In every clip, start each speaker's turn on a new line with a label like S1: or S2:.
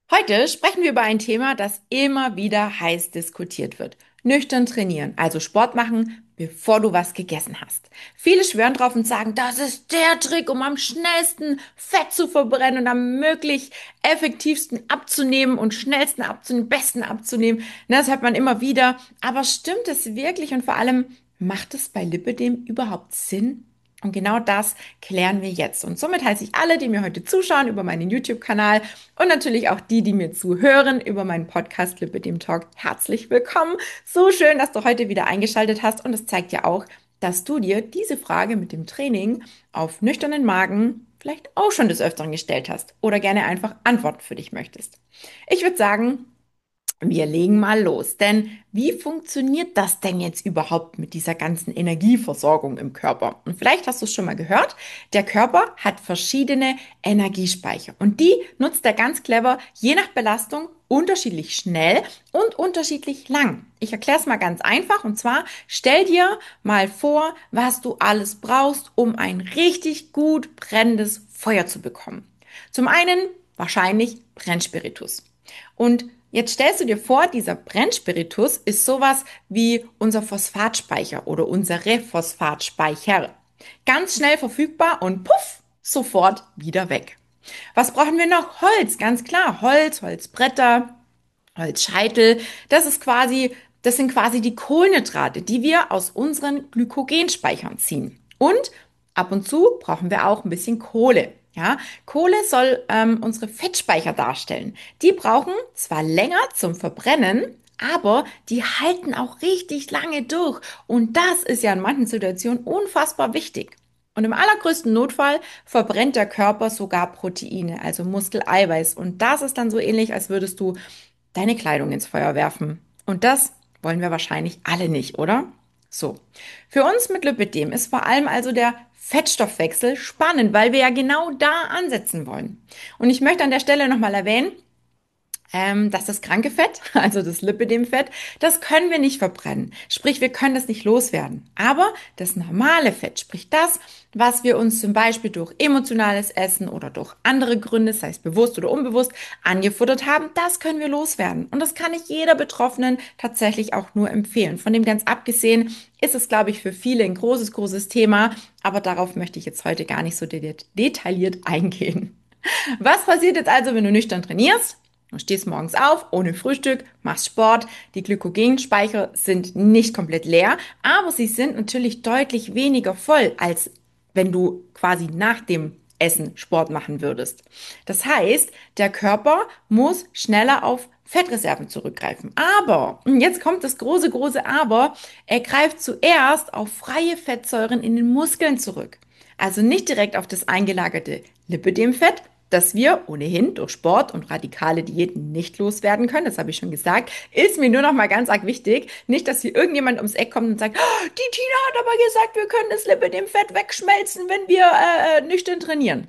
S1: Heute sprechen wir über ein Thema, das immer wieder heiß diskutiert wird. Nüchtern trainieren, also Sport machen, bevor du was gegessen hast. Viele schwören drauf und sagen, das ist der Trick, um am schnellsten Fett zu verbrennen und am möglich effektivsten abzunehmen und schnellsten abzunehmen, besten abzunehmen. Das hört man immer wieder. Aber stimmt es wirklich und vor allem, macht es bei Lipödem überhaupt Sinn? Und genau das klären wir jetzt. Und somit heiße ich alle, die mir heute zuschauen über meinen YouTube-Kanal und natürlich auch die mir zuhören über meinen Podcast Lipödem Talk, herzlich willkommen. So schön, dass du heute wieder eingeschaltet hast. Und es zeigt ja auch, dass du dir diese Frage mit dem Training auf nüchternen Magen vielleicht auch schon des Öfteren gestellt hast oder gerne einfach Antworten für dich möchtest. Ich würde sagen, wir legen mal los, denn wie funktioniert das denn jetzt überhaupt mit dieser ganzen Energieversorgung im Körper? Und vielleicht hast du es schon mal gehört, der Körper hat verschiedene Energiespeicher und die nutzt er ganz clever, je nach Belastung unterschiedlich schnell und unterschiedlich lang. Ich erkläre es mal ganz einfach und zwar stell dir mal vor, was du alles brauchst, um ein richtig gut brennendes Feuer zu bekommen. Zum einen wahrscheinlich Brennspiritus. Und jetzt stellst du dir vor, dieser Brennspiritus ist sowas wie unser Phosphatspeicher oder unsere Phosphatspeicher. Ganz schnell verfügbar und puff, sofort wieder weg. Was brauchen wir noch? Holz, ganz klar. Holz, Holzbretter, Holzscheitel. Das sind quasi die Kohlenhydrate, die wir aus unseren Glykogenspeichern ziehen. Und ab und zu brauchen wir auch ein bisschen Kohle. Ja, Kohle soll unsere Fettspeicher darstellen. Die brauchen zwar länger zum Verbrennen, aber die halten auch richtig lange durch. Und das ist ja in manchen Situationen unfassbar wichtig. Und im allergrößten Notfall verbrennt der Körper sogar Proteine, also Muskeleiweiß. Und das ist dann so ähnlich, als würdest du deine Kleidung ins Feuer werfen. Und das wollen wir wahrscheinlich alle nicht, oder? So. Für uns mit Lipidem ist vor allem also der Fettstoffwechsel spannend, weil wir ja genau da ansetzen wollen. Und ich möchte an der Stelle nochmal erwähnen, dass das kranke Fett, also das Lipidem-Fett, das können wir nicht verbrennen. Sprich, wir können das nicht loswerden. Aber das normale Fett, sprich das, was wir uns zum Beispiel durch emotionales Essen oder durch andere Gründe, sei es bewusst oder unbewusst, angefuttert haben, das können wir loswerden. Und das kann ich jeder Betroffenen tatsächlich auch nur empfehlen. Von dem ganz abgesehen ist es, glaube ich, für viele ein großes, großes Thema. Aber darauf möchte ich jetzt heute gar nicht so detailliert eingehen. Was passiert jetzt also, wenn du nüchtern trainierst? Du stehst morgens auf, ohne Frühstück, machst Sport. Die Glykogenspeicher sind nicht komplett leer, aber sie sind natürlich deutlich weniger voll, als wenn du quasi nach dem Essen Sport machen würdest. Das heißt, der Körper muss schneller auf Fettreserven zurückgreifen. Aber, und jetzt kommt das große, große Aber, er greift zuerst auf freie Fettsäuren in den Muskeln zurück. Also nicht direkt auf das eingelagerte Lipödemfett, das wir ohnehin durch Sport und radikale Diäten nicht loswerden können. Das habe ich schon gesagt. Ist mir nur noch mal ganz arg wichtig. Nicht, dass hier irgendjemand ums Eck kommt und sagt, oh, die Tina hat aber gesagt, wir können das Lipödemfett wegschmelzen, wenn wir nüchtern trainieren.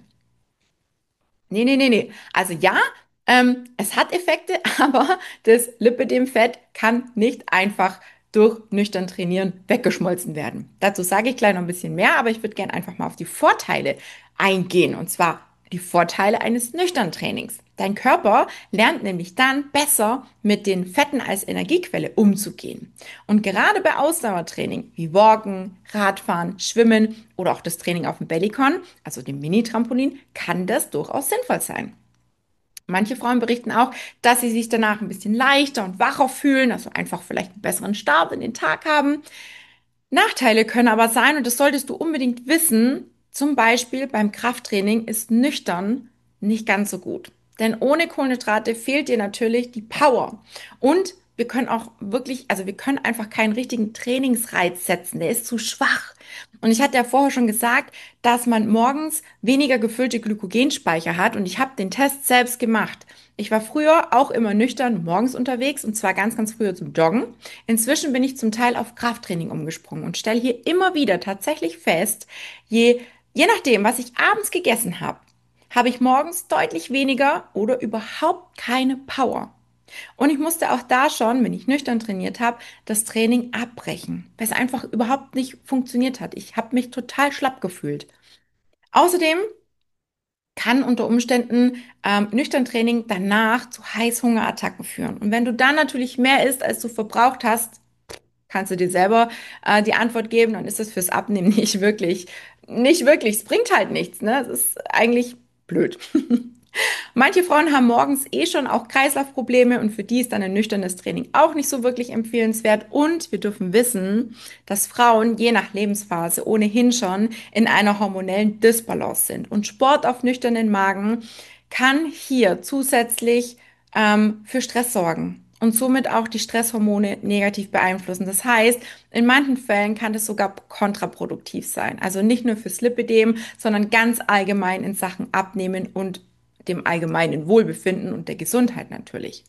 S1: Nee, nee, nee, nee. Also ja, es hat Effekte, aber das Lipödem-Fett kann nicht einfach durch nüchtern Trainieren weggeschmolzen werden. Dazu sage ich gleich noch ein bisschen mehr, aber ich würde gerne einfach mal auf die Vorteile eingehen. Und zwar die Vorteile eines nüchternen Trainings. Dein Körper lernt nämlich dann besser mit den Fetten als Energiequelle umzugehen. Und gerade bei Ausdauertraining wie Walken, Radfahren, Schwimmen oder auch das Training auf dem Bellycon, also dem Mini-Trampolin, kann das durchaus sinnvoll sein. Manche Frauen berichten auch, dass sie sich danach ein bisschen leichter und wacher fühlen, also einfach vielleicht einen besseren Start in den Tag haben. Nachteile können aber sein, und das solltest du unbedingt wissen, zum Beispiel beim Krafttraining ist nüchtern nicht ganz so gut. Denn ohne Kohlenhydrate fehlt dir natürlich die Power. Und wir können auch wirklich, also wir können einfach keinen richtigen Trainingsreiz setzen. Der ist zu schwach. Und ich hatte ja vorher schon gesagt, dass man morgens weniger gefüllte Glykogenspeicher hat. Und ich habe den Test selbst gemacht. Ich war früher auch immer nüchtern morgens unterwegs und zwar ganz, ganz früher zum Joggen. Inzwischen bin ich zum Teil auf Krafttraining umgesprungen und stelle hier immer wieder tatsächlich fest, je nachdem, was ich abends gegessen habe, habe ich morgens deutlich weniger oder überhaupt keine Power. Und ich musste auch da schon, wenn ich nüchtern trainiert habe, das Training abbrechen, weil es einfach überhaupt nicht funktioniert hat. Ich habe mich total schlapp gefühlt. Außerdem kann unter Umständen nüchtern Training danach zu Heißhungerattacken führen. Und wenn du dann natürlich mehr isst, als du verbraucht hast, kannst du dir selber die Antwort geben, dann ist es fürs Abnehmen nicht wirklich. Es bringt halt nichts, ne? Es ist eigentlich blöd. Manche Frauen haben morgens eh schon auch Kreislaufprobleme und für die ist dann ein nüchternes Training auch nicht so wirklich empfehlenswert. Und wir dürfen wissen, dass Frauen je nach Lebensphase ohnehin schon in einer hormonellen Dysbalance sind. Und Sport auf nüchternen Magen kann hier zusätzlich für Stress sorgen und somit auch die Stresshormone negativ beeinflussen. Das heißt, in manchen Fällen kann das sogar kontraproduktiv sein. Also nicht nur fürs Lipödem, sondern ganz allgemein in Sachen Abnehmen und dem allgemeinen Wohlbefinden und der Gesundheit natürlich.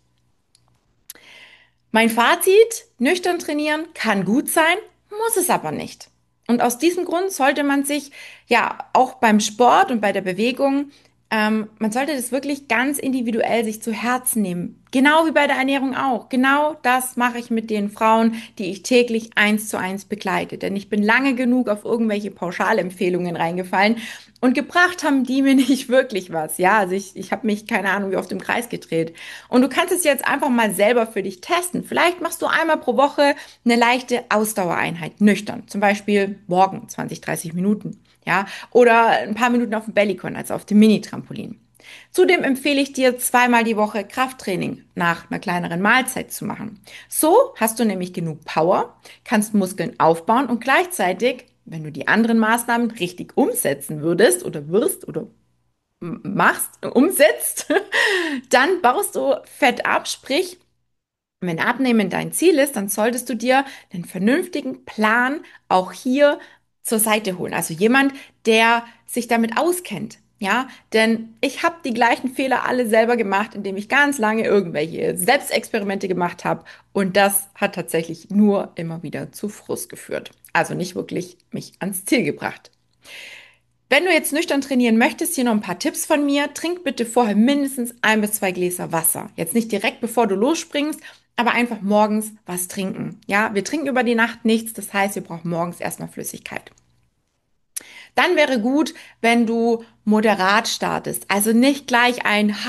S1: Mein Fazit, nüchtern trainieren kann gut sein, muss es aber nicht. Und aus diesem Grund sollte man sich ja auch beim Sport und bei der Bewegung, man sollte das wirklich ganz individuell sich zu Herzen nehmen. Genau wie bei der Ernährung auch. Genau das mache ich mit den Frauen, die ich täglich 1:1 begleite. Denn ich bin lange genug auf irgendwelche Pauschalempfehlungen reingefallen und gebracht haben die mir nicht wirklich was. Ja, also ich habe mich, keine Ahnung, wie oft im Kreis gedreht. Und du kannst es jetzt einfach mal selber für dich testen. Vielleicht machst du einmal pro Woche eine leichte Ausdauereinheit, nüchtern. Zum Beispiel morgen 20, 30 Minuten. Ja, oder ein paar Minuten auf dem Bellycon, also auf dem Mini-Trampolin. Zudem empfehle ich dir, zweimal die Woche Krafttraining nach einer kleineren Mahlzeit zu machen. So hast du nämlich genug Power, kannst Muskeln aufbauen und gleichzeitig, wenn du die anderen Maßnahmen richtig umsetzen würdest oder wirst oder umsetzt, dann baust du Fett ab, sprich, wenn Abnehmen dein Ziel ist, dann solltest du dir einen vernünftigen Plan auch hier zur Seite holen. Also jemand, der sich damit auskennt. Ja, denn ich habe die gleichen Fehler alle selber gemacht, indem ich ganz lange irgendwelche Selbstexperimente gemacht habe. Und das hat tatsächlich nur immer wieder zu Frust geführt. Also nicht wirklich mich ans Ziel gebracht. Wenn du jetzt nüchtern trainieren möchtest, hier noch ein paar Tipps von mir. Trink bitte vorher mindestens 1 bis 2 Gläser Wasser. Jetzt nicht direkt bevor du losspringst, aber einfach morgens was trinken. Ja, wir trinken über die Nacht nichts. Das heißt, wir brauchen morgens erstmal Flüssigkeit. Dann wäre gut, wenn du moderat startest. Also nicht gleich ein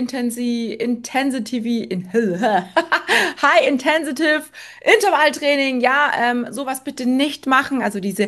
S1: High Intensive Intervalltraining. Ja, sowas bitte nicht machen. Also diese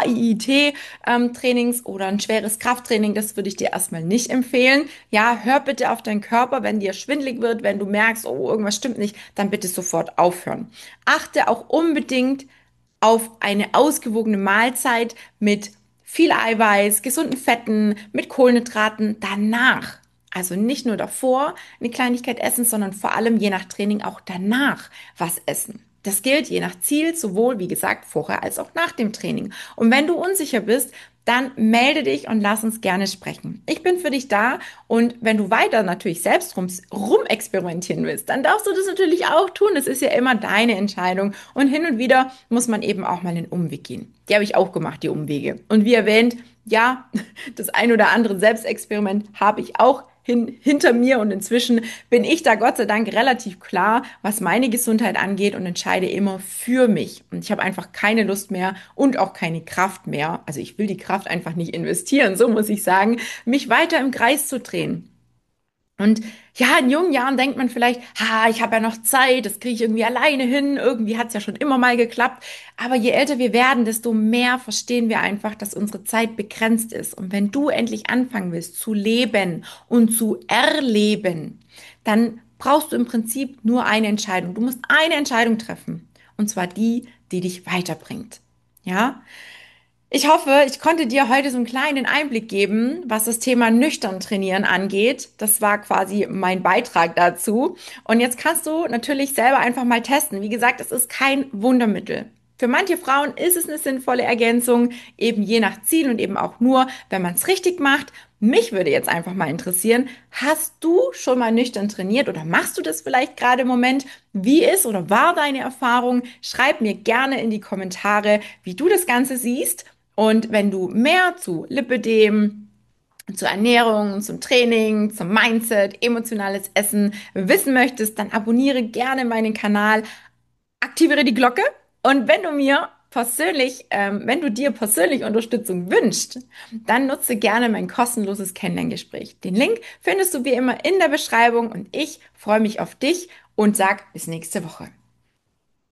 S1: HIIT Trainings oder ein schweres Krafttraining, das würde ich dir erstmal nicht empfehlen. Ja, hör bitte auf deinen Körper, wenn dir schwindelig wird, wenn du merkst, oh, irgendwas stimmt nicht, dann bitte sofort aufhören. Achte auch unbedingt auf eine ausgewogene Mahlzeit mit viel Eiweiß, gesunden Fetten, mit Kohlenhydraten danach. Also nicht nur davor eine Kleinigkeit essen, sondern vor allem je nach Training auch danach was essen. Das gilt je nach Ziel, sowohl wie gesagt vorher als auch nach dem Training. Und wenn du unsicher bist, dann melde dich und lass uns gerne sprechen. Ich bin für dich da und wenn du weiter natürlich selbst rumexperimentieren willst, dann darfst du das natürlich auch tun. Das ist ja immer deine Entscheidung und hin und wieder muss man eben auch mal den Umweg gehen. Die habe ich auch gemacht, die Umwege. Und wie erwähnt, ja, das ein oder andere Selbstexperiment habe ich auch hinter mir und inzwischen bin ich da Gott sei Dank relativ klar, was meine Gesundheit angeht und entscheide immer für mich. Und ich habe einfach keine Lust mehr und auch keine Kraft mehr. Also ich will die Kraft einfach nicht investieren, so muss ich sagen, mich weiter im Kreis zu drehen. Und ja, in jungen Jahren denkt man vielleicht, ich habe ja noch Zeit, das kriege ich irgendwie alleine hin, irgendwie hat es ja schon immer mal geklappt. Aber je älter wir werden, desto mehr verstehen wir einfach, dass unsere Zeit begrenzt ist. Und wenn du endlich anfangen willst zu leben und zu erleben, dann brauchst du im Prinzip nur eine Entscheidung. Du musst eine Entscheidung treffen. Und zwar die, die dich weiterbringt. Ja? Ich hoffe, ich konnte dir heute so einen kleinen Einblick geben, was das Thema nüchtern trainieren angeht. Das war quasi mein Beitrag dazu. Und jetzt kannst du natürlich selber einfach mal testen. Wie gesagt, es ist kein Wundermittel. Für manche Frauen ist es eine sinnvolle Ergänzung, eben je nach Ziel und eben auch nur, wenn man es richtig macht. Mich würde jetzt einfach mal interessieren, hast du schon mal nüchtern trainiert oder machst du das vielleicht gerade im Moment? Wie ist oder war deine Erfahrung? Schreib mir gerne in die Kommentare, wie du das Ganze siehst. Und wenn du mehr zu Lipödem, zur Ernährung, zum Training, zum Mindset, emotionales Essen wissen möchtest, dann abonniere gerne meinen Kanal, aktiviere die Glocke und wenn du mir wenn du dir persönlich Unterstützung wünschst, dann nutze gerne mein kostenloses Kennenlerngespräch. Den Link findest du wie immer in der Beschreibung und ich freue mich auf dich und sag bis nächste Woche.